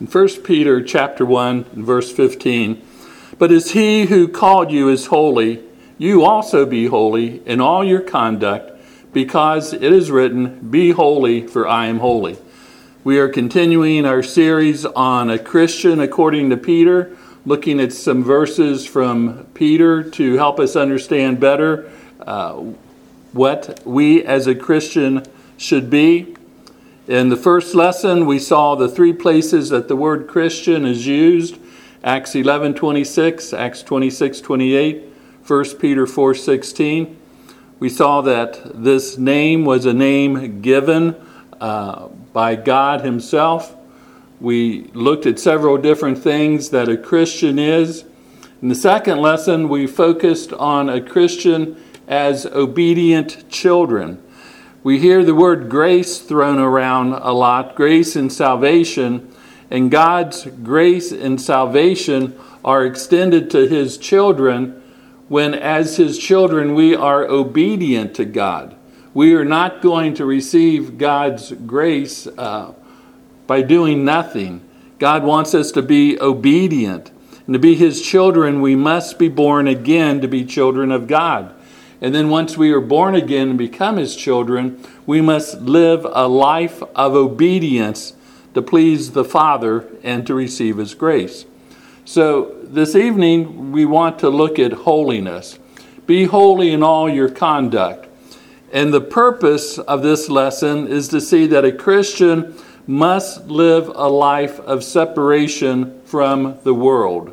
In 1 Peter chapter 1, verse 15, "But as he who called you is holy, you also be holy in all your conduct, because it is written, 'Be holy, for I am holy.'" We are continuing our series on a Christian according to Peter, looking at some verses from Peter to help us understand better what we as a Christian should be. In the first lesson, we saw the three places that the word Christian is used: Acts 11:26, Acts 26:28, 1 Peter 4:16. We saw that this name was a name given by God himself. We looked at several different things that a Christian is. In the second lesson, we focused on a Christian as obedient children. We hear the word grace thrown around a lot, grace and salvation, and God's grace and salvation are extended to his children when, as his children, we are obedient to God. We are not going to receive God's grace by doing nothing. God wants us to be obedient. And to be his children, we must be born again to be children of God. And then once we are born again and become his children, we must live a life of obedience to please the Father and to receive his grace. So this evening, we want to look at holiness. Be holy in all your conduct. And the purpose of this lesson is to see that a Christian must live a life of separation from the world.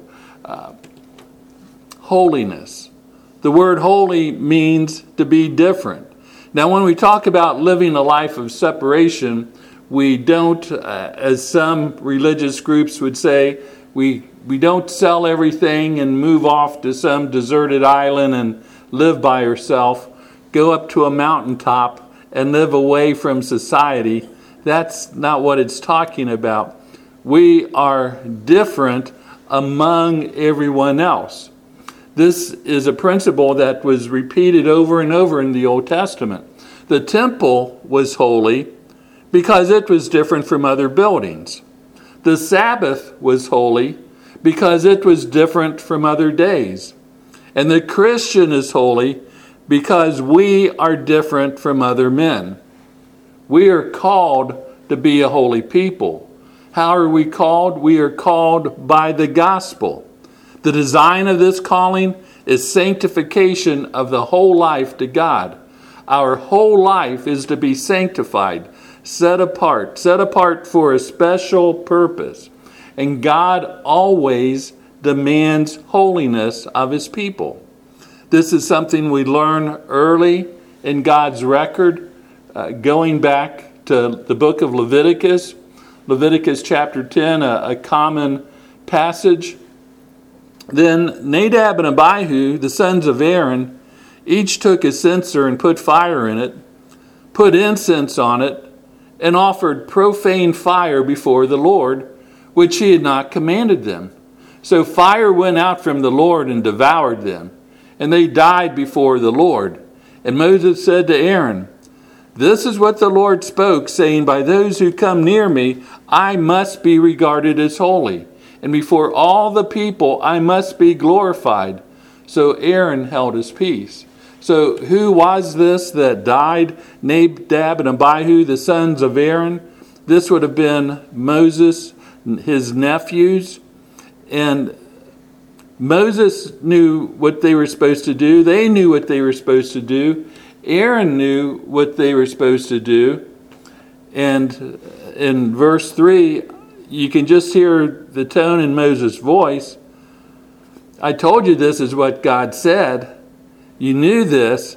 Holiness. The word holy means to be different. Now, when we talk about living a life of separation, we don't, as some religious groups would say, we don't sell everything and move off to some deserted island and live by ourselves, go up to a mountaintop and live away from society. That's not what it's talking about. We are different among everyone else. This is a principle that was repeated over and over in the Old Testament. The temple was holy because it was different from other buildings. The Sabbath was holy because it was different from other days. And the Christian is holy because we are different from other men. We are called to be a holy people. How are we called? We are called by the gospel. The design of this calling is sanctification of the whole life to God. Our whole life is to be sanctified, set apart for a special purpose. And God always demands holiness of his people. This is something we learn early in God's record, going back to the book of Leviticus. Leviticus chapter 10, a common passage. Then Nadab and Abihu, the sons of Aaron, each took a censer and put fire in it, put incense on it, and offered profane fire before the Lord, which he had not commanded them. So fire went out from the Lord and devoured them, and they died before the Lord. And Moses said to Aaron, "This is what the Lord spoke, saying, 'By those who come near me, I must be regarded as holy, and before all the people I must be glorified.'" So Aaron held his peace. So who was this that died? Nadab and Abihu, the sons of Aaron. This would have been Moses, his nephews. And Moses knew what they were supposed to do. They knew what they were supposed to do. Aaron knew what they were supposed to do. And in verse 3, you can just hear the tone in Moses' voice. I told you this is what God said. You knew this.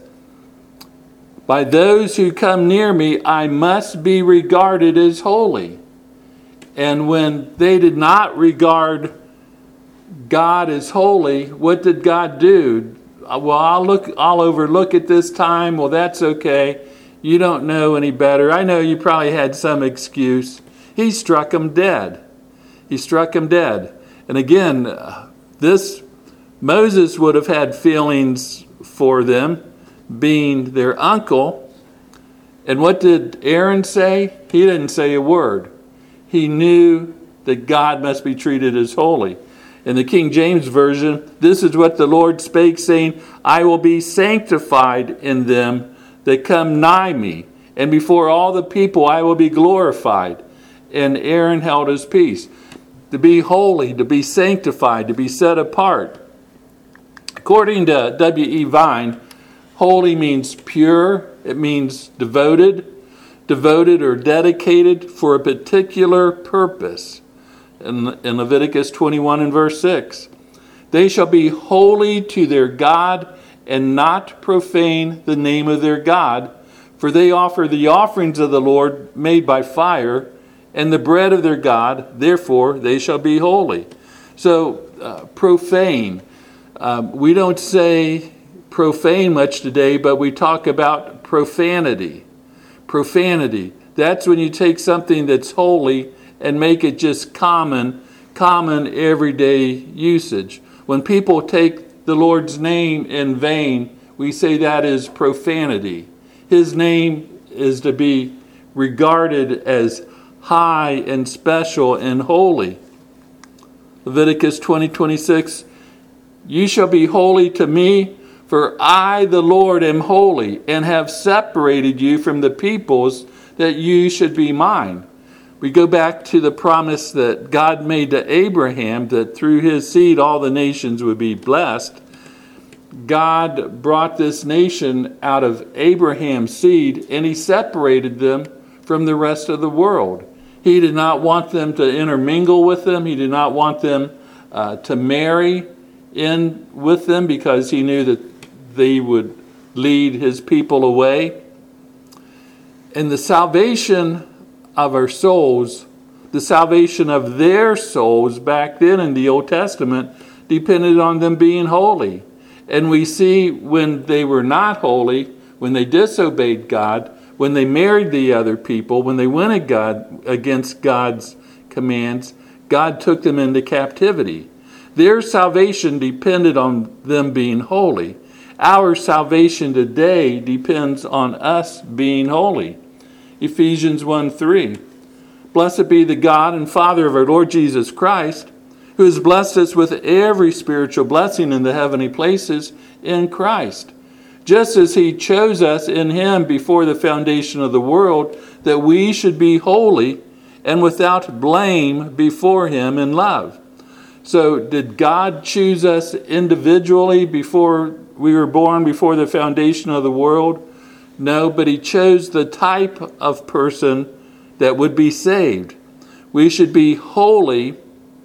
By those who come near me, I must be regarded as holy. And when they did not regard God as holy, what did God do? Well, I'll overlook it this time. Well, that's okay. You don't know any better. I know you probably had some excuse. He struck them dead. He struck them dead. And again, Moses would have had feelings for them, being their uncle. And what did Aaron say? He didn't say a word. He knew that God must be treated as holy. In the King James Version, this is what the Lord spake, saying, I will be sanctified in them that come nigh me, and before all the people I will be glorified. And Aaron held his peace. To be holy, to be sanctified, to be set apart. According to W.E. Vine, holy means pure, it means devoted or dedicated for a particular purpose. In Leviticus 21 and verse 6, they shall be holy to their God and not profane the name of their God, for they offer the offerings of the Lord made by fire and the bread of their God, therefore they shall be holy. So profane, we don't say profane much today, but we talk about profanity. Profanity, that's when you take something that's holy and make it just common everyday usage. When people take the Lord's name in vain, we say that is profanity. His name is to be regarded as high and special and holy. Leviticus 20:26, you shall be holy to me, for I, the Lord, am holy, and have separated you from the peoples, that you should be mine. We go back to the promise that God made to Abraham, that through his seed all the nations would be blessed. God brought this nation out of Abraham's seed, and he separated them from the rest of the world. He did not want them to intermingle with them. He did not want them to marry in with them, because he knew that they would lead his people away. And the salvation of our souls, the salvation of their souls back then in the Old Testament, depended on them being holy. And we see when they were not holy, when they disobeyed God, when they married the other people, when they went against God's commands, God took them into captivity. Their salvation depended on them being holy. Our salvation today depends on us being holy. Ephesians 1:3. Blessed be the God and Father of our Lord Jesus Christ, who has blessed us with every spiritual blessing in the heavenly places in Christ, just as he chose us in him before the foundation of the world, that we should be holy and without blame before him in love. So did God choose us individually before we were born, before the foundation of the world? No, but he chose the type of person that would be saved. We should be holy.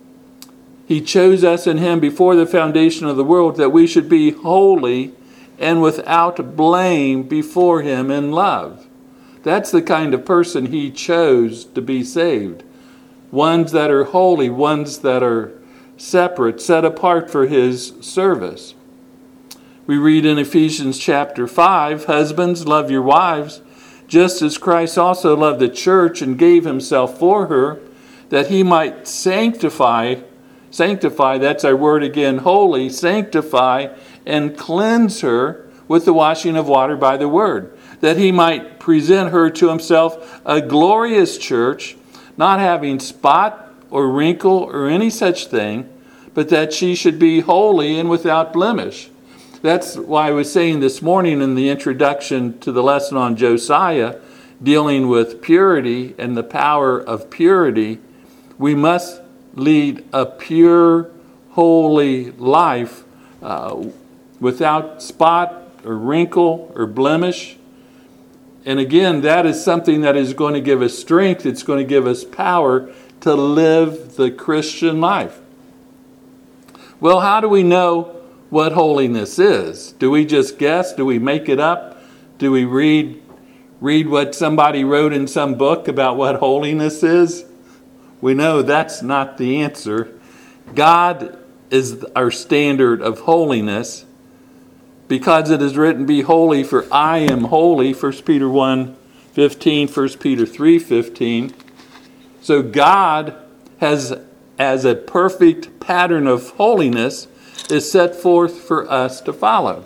He chose us in him before the foundation of the world, that we should be holy and without blame before him in love. That's the kind of person he chose to be saved. Ones that are holy, ones that are separate, set apart for his service. We read in Ephesians chapter 5, husbands, love your wives, just as Christ also loved the church and gave himself for her, that he might sanctify, that's our word again, holy, sanctify and cleanse her with the washing of water by the word, that he might present her to himself a glorious church, not having spot or wrinkle or any such thing, but that she should be holy and without blemish. That's why I was saying this morning in the introduction to the lesson on Josiah, dealing with purity and the power of purity, we must lead a pure, holy life without spot or wrinkle or blemish. And again, that is something that is going to give us strength. It's going to give us power to live the Christian life. Well, how do we know what holiness is? Do we just guess? Do we make it up? Do we read what somebody wrote in some book about what holiness is? We know that's not the answer. God is our standard of holiness, because it is written, be holy, for I am holy, 1 Peter 1:15, 1 Peter 3:15. So God has, as a perfect pattern of holiness, is set forth for us to follow.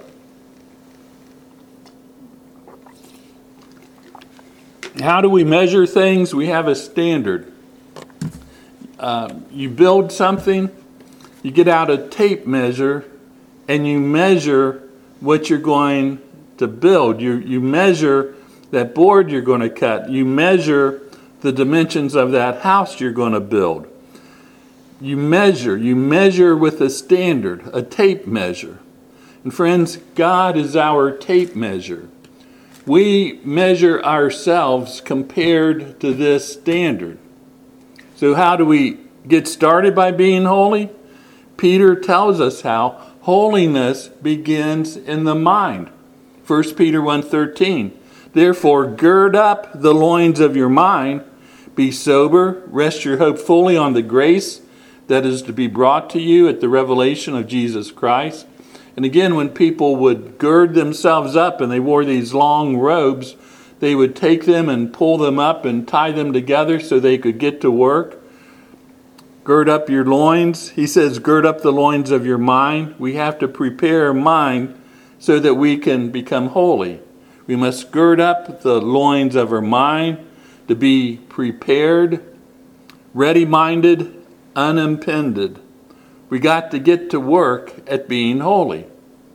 How do we measure things? We have a standard. you build something, you get out a tape measure, and you measure what you're going to build. You measure that board you're going to cut. You measure the dimensions of that house you're going to build. You measure with a standard, a tape measure. And friends, God is our tape measure. We measure ourselves compared to this standard. So how do we get started by being holy? Peter tells us how holiness begins in the mind. 1 Peter 1:13. Therefore, gird up the loins of your mind, be sober, rest your hope fully on the grace that is to be brought to you at the revelation of Jesus Christ. And again, when people would gird themselves up and they wore these long robes, they would take them and pull them up and tie them together so they could get to work. Gird up your loins. He says, gird up the loins of your mind. We have to prepare our mind so that we can become holy. We must gird up the loins of our mind to be prepared, ready-minded, unimpeded. We got to get to work at being holy.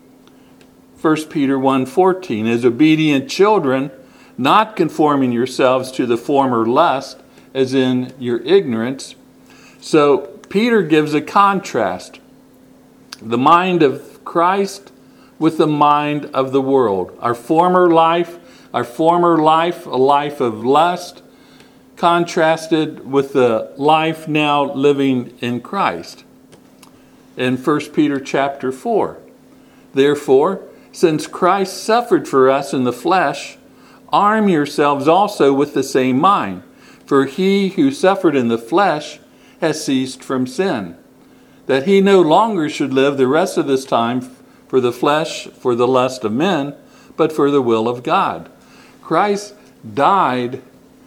1 Peter 1:14, as obedient children, not conforming yourselves to the former lust, as in your ignorance. So Peter gives a contrast. The mind of Christ with the mind of the world. Our former life, a life of lust, contrasted with the life now living in Christ. In 1 Peter chapter 4, therefore, since Christ suffered for us in the flesh, arm yourselves also with the same mind. For he who suffered in the flesh has ceased from sin, that he no longer should live the rest of his time for the flesh, for the lust of men, but for the will of God. Christ died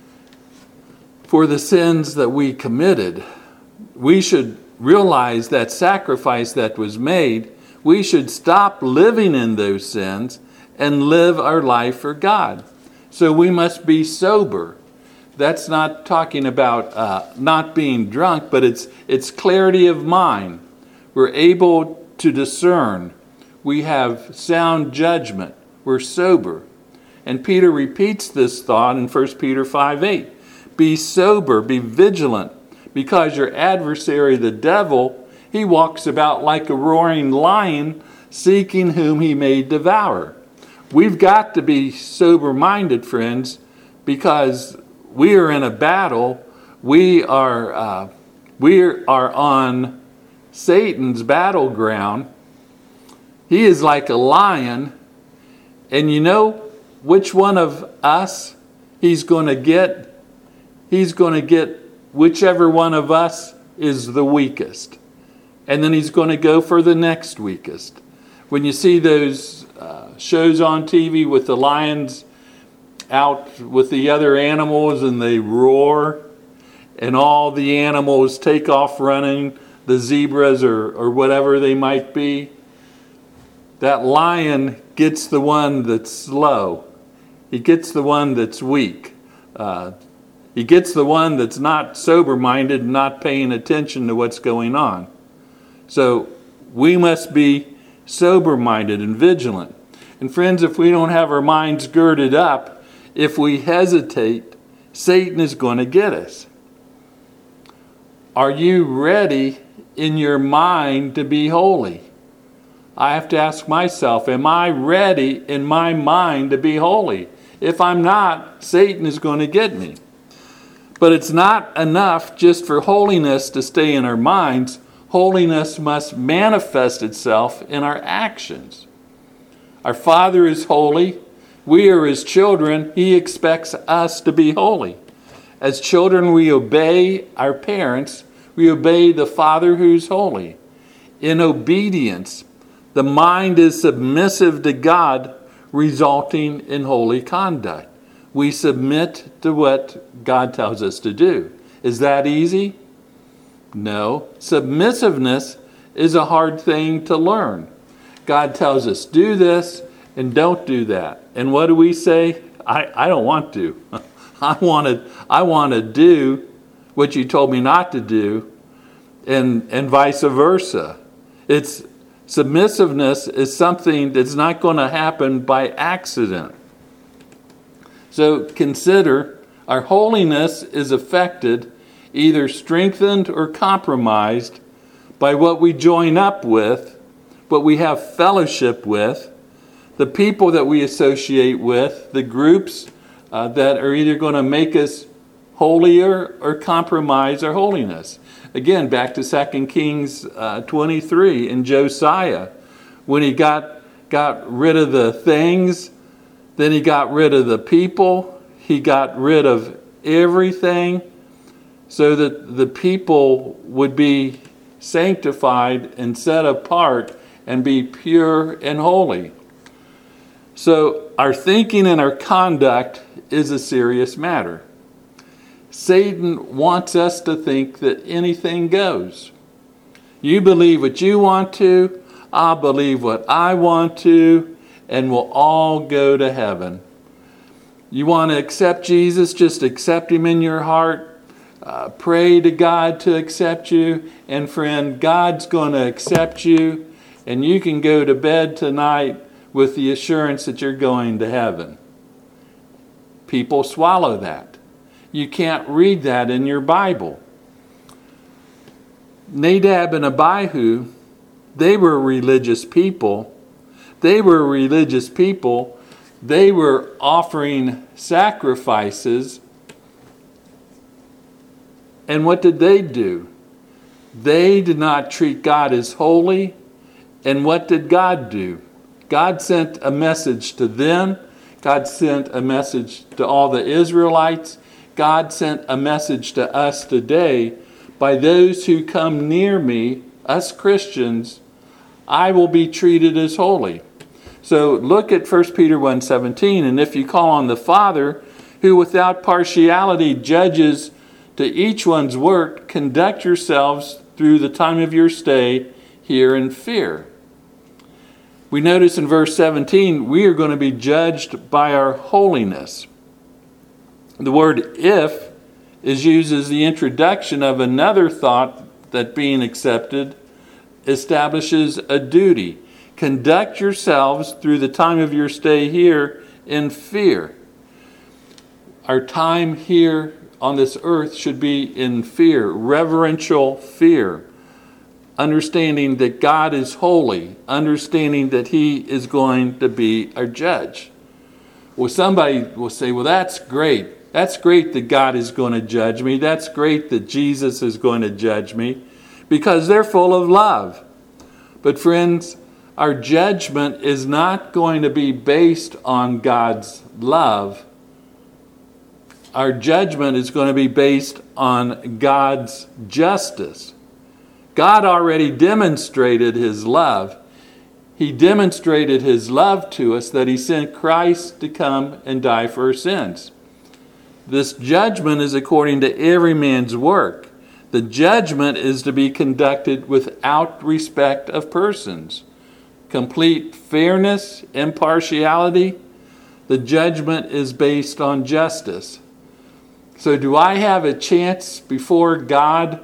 for the sins that we committed. We should realize that sacrifice that was made. We should stop living in those sins and live our life for God. So we must be sober. That's not talking about not being drunk, but it's clarity of mind. We're able to discern. We have sound judgment. We're sober. And Peter repeats this thought in 1 Peter 5:8. Be sober, be vigilant, because your adversary, the devil, he walks about like a roaring lion, seeking whom he may devour. We've got to be sober-minded, friends, because we are in a battle. We are on Satan's battleground. He is like a lion, and you know which one of us he's going to get? He's going to get whichever one of us is the weakest. And then he's going to go for the next weakest. When you see those shows on TV with the lions out with the other animals and they roar and all the animals take off running, the zebras or whatever they might be, that lion gets the one that's slow. He gets the one that's weak. He gets the one that's not sober-minded and not paying attention to what's going on. So we must be sober-minded and vigilant. And friends, if we don't have our minds girded up, if we hesitate, Satan is going to get us. Are you ready in your mind to be holy? I have to ask myself, am I ready in my mind to be holy? If I'm not, Satan is going to get me. But it's not enough just for holiness to stay in our minds. Holiness must manifest itself in our actions. Our Father is holy. We are His children. He expects us to be holy. As children, we obey our parents. We obey the Father who's holy. In obedience, the mind is submissive to God, resulting in holy conduct. We submit to what God tells us to do. Is that easy? No. Submissiveness is a hard thing to learn. God tells us, do this and don't do that. And what do we say? I don't want to. I want to do what you told me not to do, and vice versa. It's submissiveness is something that's not going to happen by accident. So consider our holiness is affected, either strengthened or compromised by what we join up with, what we have fellowship with, the people that we associate with, the groups that are either going to make us holier or compromise our holiness. Again, back to 2 Kings 23 in Josiah, when he got rid of the things, then he got rid of the people, he got rid of everything so that the people would be sanctified and set apart and be pure and holy. So our thinking and our conduct is a serious matter. Satan wants us to think that anything goes. You believe what you want to, I'll believe what I want to, and we'll all go to heaven. You want to accept Jesus, just accept him in your heart. Pray to God to accept you. And friend, God's going to accept you. And you can go to bed tonight with the assurance that you're going to heaven. People swallow that. You can't read that in your Bible. Nadab and Abihu, they were religious people. They were offering sacrifices. And what did they do? They did not treat God as holy. And what did God do? God sent a message to them. God sent a message to all the Israelites. God sent a message to us today. By those who come near me, us Christians, I will be treated as holy. So look at 1 Peter 1:17. And if you call on the Father, who without partiality judges to each one's work, conduct yourselves through the time of your stay here in fear. We notice in verse 17, we are going to be judged by our holiness. The word if is used as the introduction of another thought that being accepted establishes a duty. Conduct yourselves through the time of your stay here in fear. Our time here on this earth should be in fear, reverential fear. Understanding that God is holy, understanding that he is going to be our judge. Well, somebody will say, well, that's great. That's great that God is going to judge me. That's great that Jesus is going to judge me because they're full of love. But friends, our judgment is not going to be based on God's love. Our judgment is going to be based on God's justice. God already demonstrated his love. He demonstrated his love to us that he sent Christ to come and die for our sins. This judgment is according to every man's work. The judgment is to be conducted without respect of persons. Complete fairness, impartiality. The judgment is based on justice. So do I have a chance before God,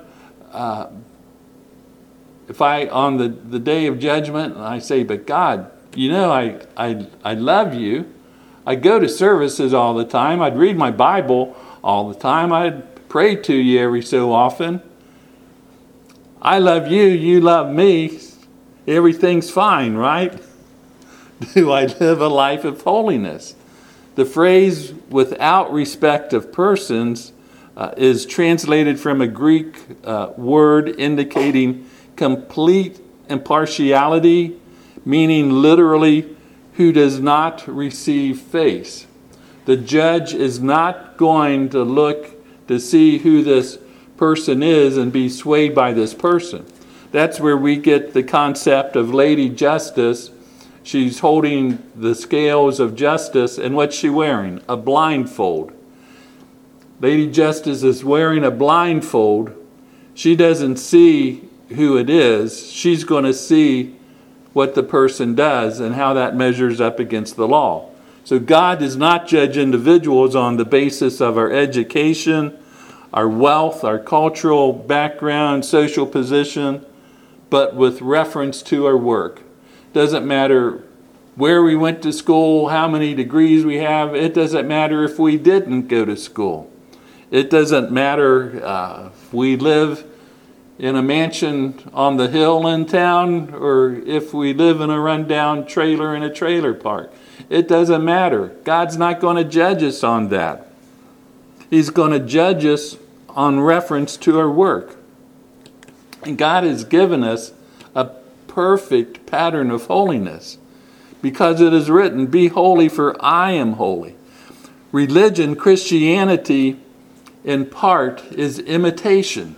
if I, on the day of judgment, and I say, but God, you know, I love you. I go to services all the time. I'd read my Bible all the time. I'd pray to you every so often. I love you. You love me. Everything's fine, right? Do I live a life of holiness? The phrase without respect of persons is translated from a Greek word indicating complete impartiality, meaning literally who does not receive face. The judge is not going to look to see who this person is and be swayed by this person. That's where we get the concept of Lady Justice. She's holding the scales of justice, and what's she wearing? A blindfold. Lady Justice is wearing a blindfold. She doesn't see who it is. She's going to see what the person does and how that measures up against the law. So God does not judge individuals on the basis of our education, our wealth, our cultural background, social position, but with reference to our work. Doesn't matter where we went to school, how many degrees we have. It doesn't matter if we didn't go to school. It doesn't matter if we live in a mansion on the hill in town or if we live in a rundown trailer in a trailer park. It doesn't matter. God's not going to judge us on that. He's going to judge us on reference to our work. And God has given us a perfect pattern of holiness because it is written, "Be holy, for I am holy." Religion, Christianity, in part, is imitation.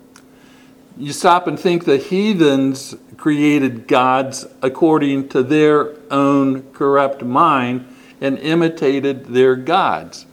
You stop and think the heathens created gods according to their own corrupt mind and imitated their gods.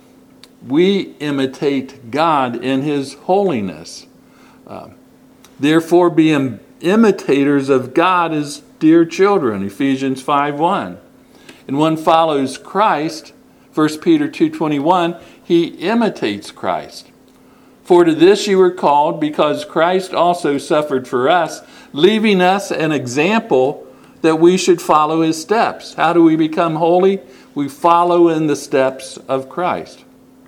We imitate God in His holiness. Therefore, be imitators of God as dear children, Ephesians 5:1. And one follows Christ, 1 Peter 2:21, he imitates Christ. For to this you were called, because Christ also suffered for us, leaving us an example that we should follow His steps. How do we become holy? We follow in the steps of Christ.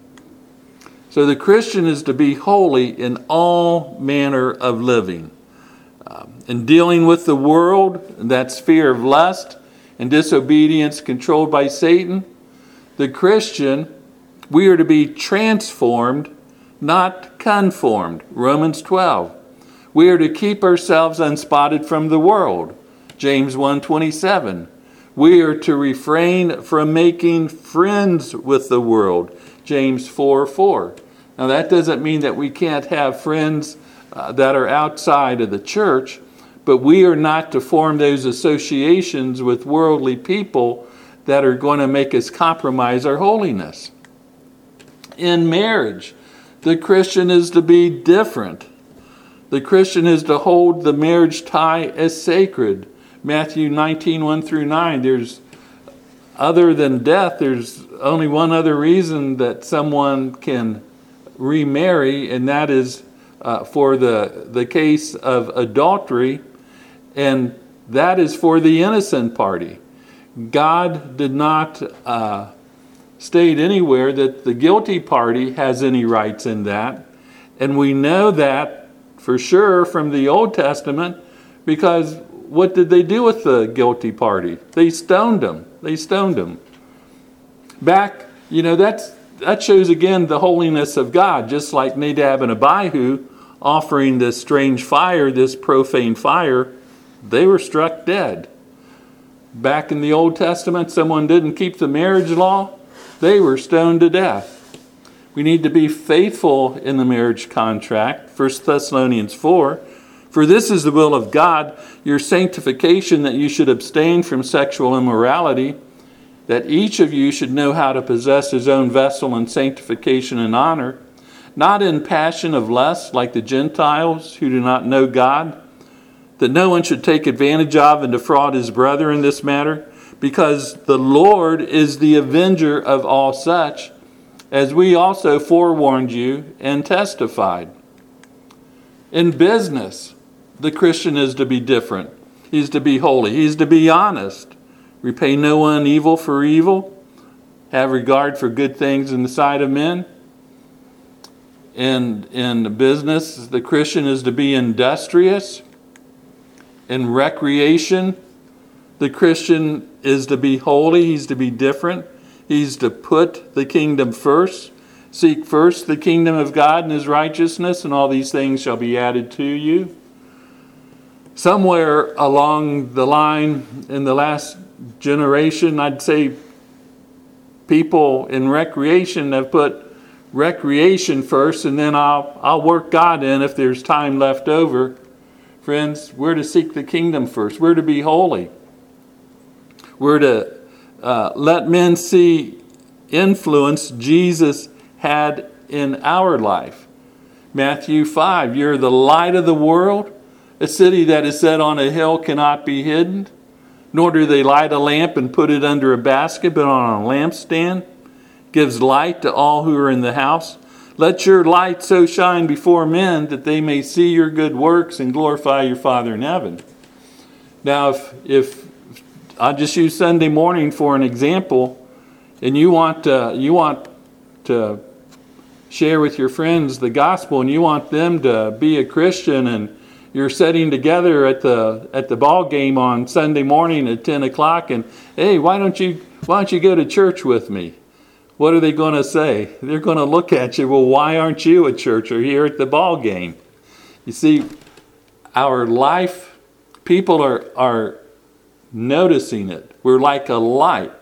So the Christian is to be holy in all manner of living. In dealing with the world, that sphere of lust and disobedience controlled by Satan, the Christian, we are to be transformed, not conformed. Romans 12. We are to keep ourselves unspotted from the world. James 1:27. We are to refrain from making friends with the world. James 4:4. Now that doesn't mean that we can't have friends that are outside of the church, but we are not to form those associations with worldly people that are going to make us compromise our holiness. In marriage, the Christian is to be different. The Christian is to hold the marriage tie as sacred. Matthew 19:1-9. There's, other than death, there's only one other reason that someone can remarry, and that is for the case of adultery, and that is for the innocent party. God did not state anywhere that the guilty party has any rights in that. And we know that for sure from the Old Testament, because what did they do with the guilty party? They stoned them. Back, that shows again the holiness of God, just like Nadab and Abihu offering this strange fire, this profane fire, they were struck dead. Back in the Old Testament, someone didn't keep the marriage law, they were stoned to death. We need to be faithful in the marriage contract. 1 Thessalonians 4. For this is the will of God, your sanctification, that you should abstain from sexual immorality, that each of you should know how to possess his own vessel in sanctification and honor, not in passion of lust like the Gentiles who do not know God, that no one should take advantage of and defraud his brother in this matter, because the Lord is the avenger of all such, as we also forewarned you and testified. In business, the Christian is to be different. He's to be holy. He's to be honest. Repay no one evil for evil. Have regard for good things in the sight of men. In business, the Christian is to be industrious. In recreation, the Christian is to be holy. He's to be different. He's to put the kingdom first. Seek first the kingdom of God and his righteousness, and all these things shall be added to you. Somewhere along the line in the last generation, I'd say people in recreation have put recreation first, and then I'll work God in if there's time left over. Friends, we're to seek the kingdom first. We're to be holy. We're to let men see influence Jesus had in our life. Matthew 5, you're the light of the world. A city that is set on a hill cannot be hidden, nor do they light a lamp and put it under a basket, but on a lampstand. Gives light to all who are in the house. Let your light so shine before men that they may see your good works and glorify your Father in heaven. Now, if I'll just use Sunday morning for an example, and you want to share with your friends the gospel, and you want them to be a Christian, and you're sitting together at the ball game on Sunday morning at 10 o'clock, and hey, why don't you go to church with me? What are they going to say? They're going to look at you, well, why aren't you at church or here at the ball game? You see, our life, people are noticing it. We're like a light.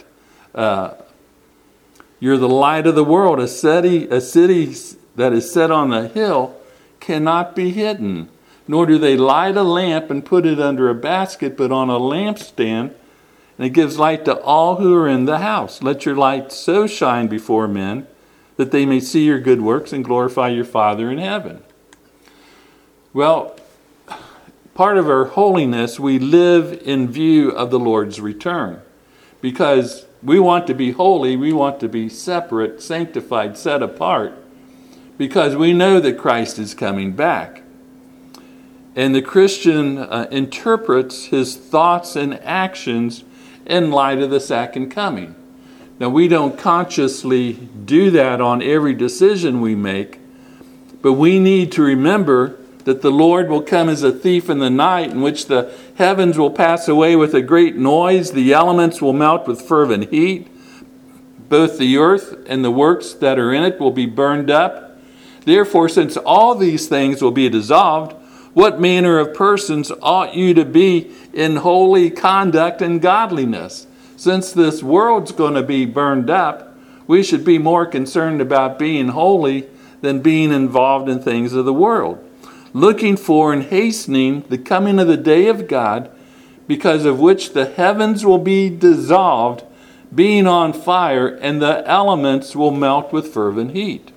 You're the light of the world. A city that is set on the hill cannot be hidden. Nor do they light a lamp and put it under a basket, but on a lampstand, and it gives light to all who are in the house. Let your light so shine before men that they may see your good works and glorify your Father in heaven. Well, part of our holiness, we live in view of the Lord's return. Because we want to be holy, we want to be separate, sanctified, set apart, because we know that Christ is coming back. And the Christian interprets his thoughts and actions in light of the second coming. Now, we don't consciously do that on every decision we make, but we need to remember that the Lord will come as a thief in the night, in which the heavens will pass away with a great noise, the elements will melt with fervent heat, both the earth and the works that are in it will be burned up. Therefore, since all these things will be dissolved, what manner of persons ought you to be in holy conduct and godliness? Since this world's going to be burned up, we should be more concerned about being holy than being involved in things of the world, looking for and hastening the coming of the day of God, because of which the heavens will be dissolved, being on fire, and the elements will melt with fervent heat.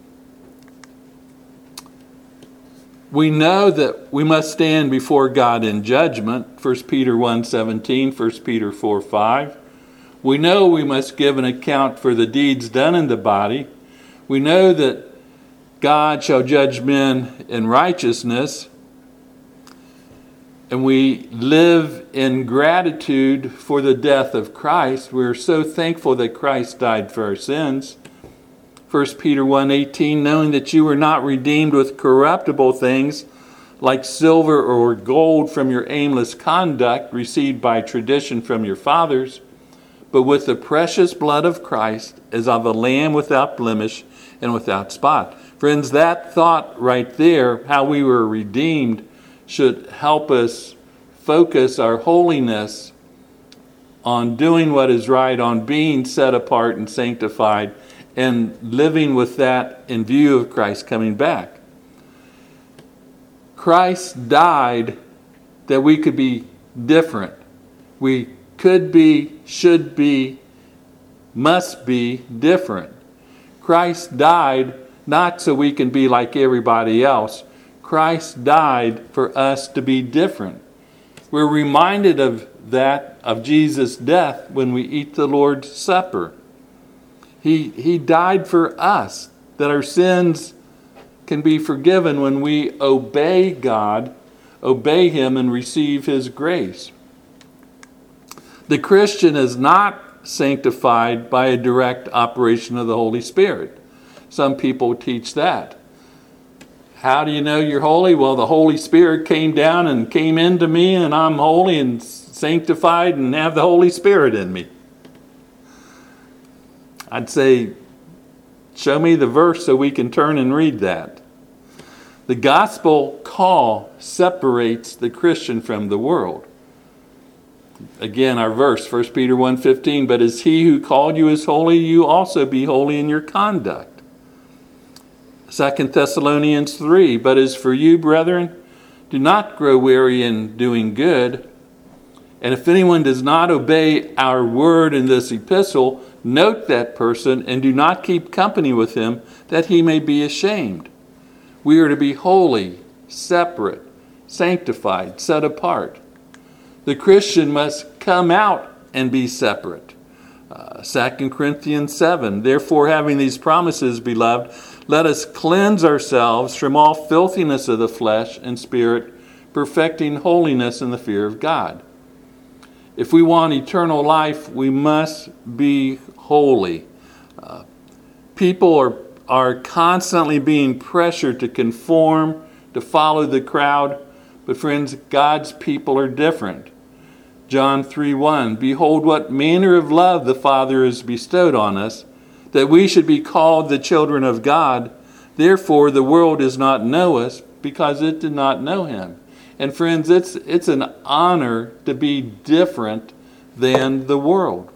We know that we must stand before God in judgment, 1 Peter 1:17, 1 Peter 4:5. We know we must give an account for the deeds done in the body. We know that God shall judge men in righteousness. And we live in gratitude for the death of Christ. We're so thankful that Christ died for our sins. 1 Peter 1:18, knowing that you were not redeemed with corruptible things like silver or gold from your aimless conduct received by tradition from your fathers, but with the precious blood of Christ as of a lamb without blemish and without spot. Friends, that thought right there, how we were redeemed, should help us focus our holiness on doing what is right, on being set apart and sanctified, and living with that in view of Christ coming back. Christ died that we could be different. We could be, should be, must be different. Christ died not so we can be like everybody else. Christ died for us to be different. We're reminded of that, of Jesus' death, when we eat the Lord's Supper. He died for us, that our sins can be forgiven when we obey God, obey Him, and receive His grace. The Christian is not sanctified by a direct operation of the Holy Spirit. Some people teach that. How do you know you're holy? Well, the Holy Spirit came down and came into me, and I'm holy and sanctified and have the Holy Spirit in me. I'd say, show me the verse so we can turn and read that. The gospel call separates the Christian from the world. Again, our verse, 1 Peter 1:15, but as he who called you is holy, you also be holy in your conduct. 2 Thessalonians 3, but as for you, brethren, do not grow weary in doing good. And if anyone does not obey our word in this epistle, note that person and do not keep company with him, that he may be ashamed. We are to be holy, separate, sanctified, set apart. The Christian must come out and be separate. 2 Corinthians 7, therefore having these promises, beloved, let us cleanse ourselves from all filthiness of the flesh and spirit, perfecting holiness in the fear of God. If we want eternal life, we must be holy. People are constantly being pressured to conform, to follow the crowd. But friends, God's people are different. John 3:1, behold what manner of love the Father has bestowed on us, that we should be called the children of God. Therefore the world does not know us, because it did not know him. And friends, it's an honor to be different than the world.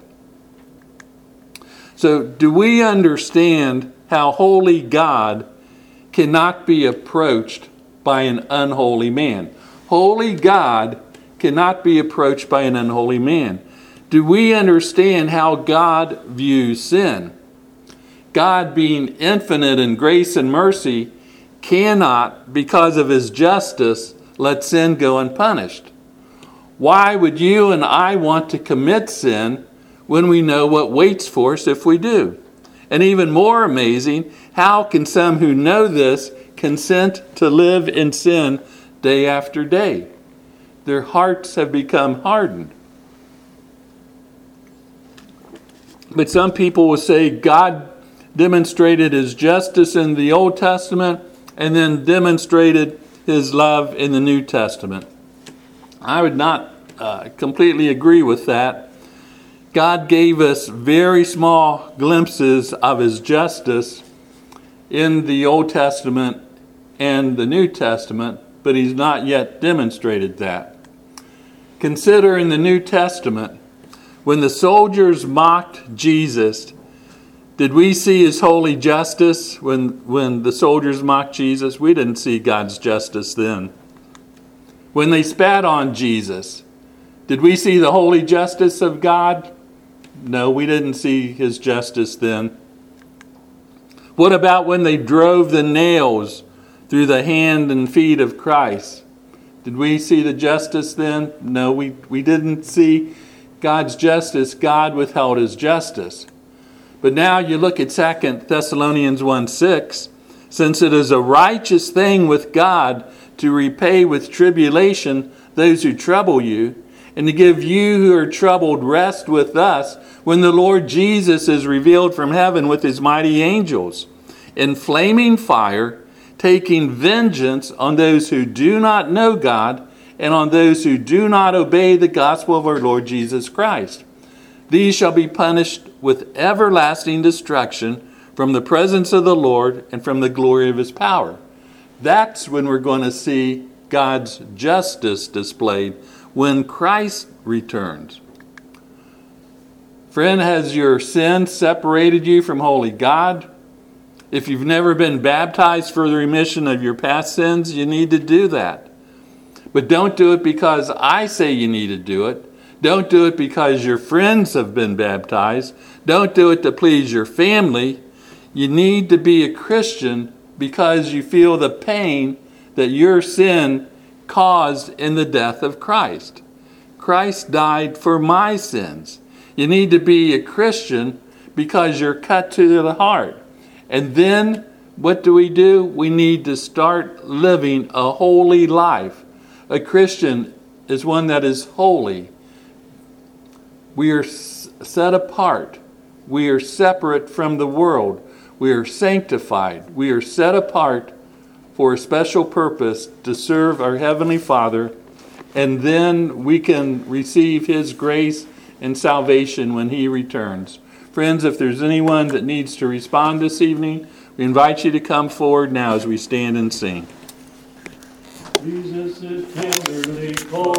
So do we understand how holy God cannot be approached by an unholy man? Holy God cannot be approached by an unholy man. Do we understand how God views sin? God, being infinite in grace and mercy, cannot, because of his justice, let sin go unpunished. Why would you and I want to commit sin when we know what waits for us if we do? And even more amazing, how can some who know this consent to live in sin day after day? Their hearts have become hardened. But some people will say God demonstrated his justice in the Old Testament and then demonstrated his love in the New Testament. I would not completely agree with that. God gave us very small glimpses of his justice in the Old Testament and the New Testament, but he's not yet demonstrated that. Consider in the New Testament, when the soldiers mocked Jesus, did we see his holy justice when the soldiers mocked Jesus? We didn't see God's justice then. When they spat on Jesus, did we see the holy justice of God? No, we didn't see his justice then. What about when they drove the nails through the hand and feet of Christ? Did we see the justice then? No, we didn't see God's justice. God withheld his justice. But now you look at 2 Thessalonians 1:6, since it is a righteous thing with God to repay with tribulation those who trouble you, and to give you who are troubled rest with us when the Lord Jesus is revealed from heaven with his mighty angels, in flaming fire, taking vengeance on those who do not know God and on those who do not obey the gospel of our Lord Jesus Christ. These shall be punished with everlasting destruction from the presence of the Lord and from the glory of his power. That's when we're going to see God's justice displayed, when Christ returns. Friend, has your sin separated you from holy God? If you've never been baptized for the remission of your past sins, you need to do that. But don't do it because I say you need to do it. Don't do it because your friends have been baptized. Don't do it to please your family. You need to be a Christian because you feel the pain that your sin caused in the death of Christ. Christ died for my sins. You need to be a Christian because you're cut to the heart. And then what do? We need to start living a holy life. A Christian is one that is holy. We are set apart. We are separate from the world. We are sanctified. We are set apart for a special purpose to serve our Heavenly Father. And then we can receive his grace and salvation when he returns. Friends, if there's anyone that needs to respond this evening, we invite you to come forward now as we stand and sing. Jesus is tenderly called.